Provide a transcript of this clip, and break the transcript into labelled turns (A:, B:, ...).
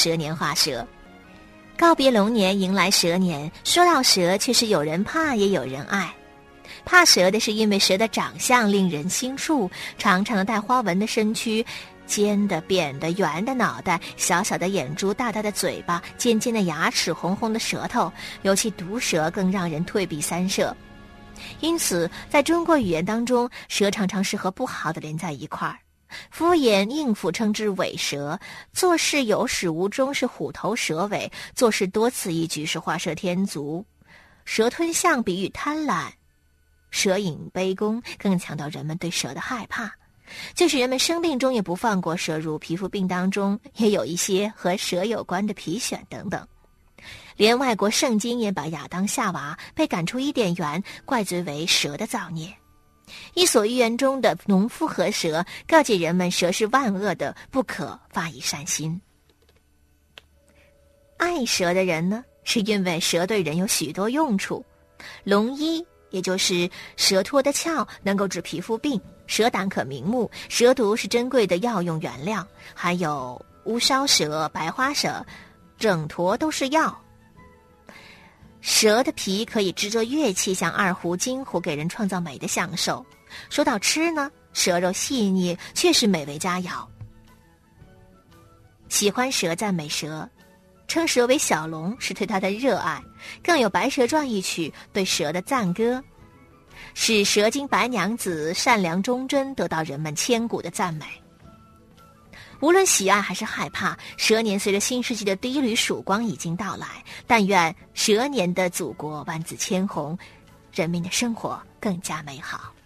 A: 蛇年画蛇。告别龙年，迎来蛇年，说到蛇，却是有人怕也有人爱。怕蛇的是因为蛇的长相令人心怵，长长的带花纹的身躯，尖的、扁的、圆的脑袋，小小的眼珠，大大的嘴巴，尖尖的牙齿，红红的舌头，尤其毒蛇更让人退避三舍。因此在中国语言当中，蛇常常是和不好的连在一块儿，敷衍应付称之尾蛇，做事有始无终是虎头蛇尾，做事多此一举是画蛇添足。蛇吞象比喻贪婪，蛇饮杯弓更强调人们对蛇的害怕，就是人们生病中也不放过蛇，如皮肤病当中也有一些和蛇有关的皮癣等等。连外国圣经也把亚当夏娃被赶出伊甸园怪罪为蛇的造孽。伊索寓言中的农夫和蛇告诫人们，蛇是万恶的，不可发以善心。爱蛇的人呢，是因为蛇对人有许多用处。龙医也就是蛇脱的壳能够治皮肤病，蛇胆可明目，蛇毒是珍贵的药用原料，还有乌梢蛇、白花蛇，整坨都是药。蛇的皮可以制作乐器，像二胡、金胡，给人创造美的享受。说到吃呢，蛇肉细腻，却是美味佳肴。喜欢蛇赞美蛇，称蛇为小龙，是对它的热爱。更有《白蛇传》一曲对蛇的赞歌，使蛇精白娘子善良忠贞得到人们千古的赞美。无论喜爱还是害怕，蛇年随着新世纪的第一缕曙光已经到来。但愿蛇年的祖国万紫千红，人民的生活更加美好。